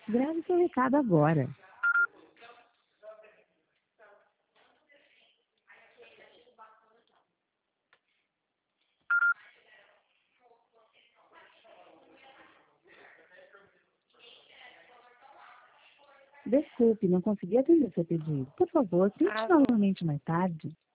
Grave seu recado agora. Desculpe, não consegui atender seu pedido. Por favor, tente Alô? novamente mais tarde.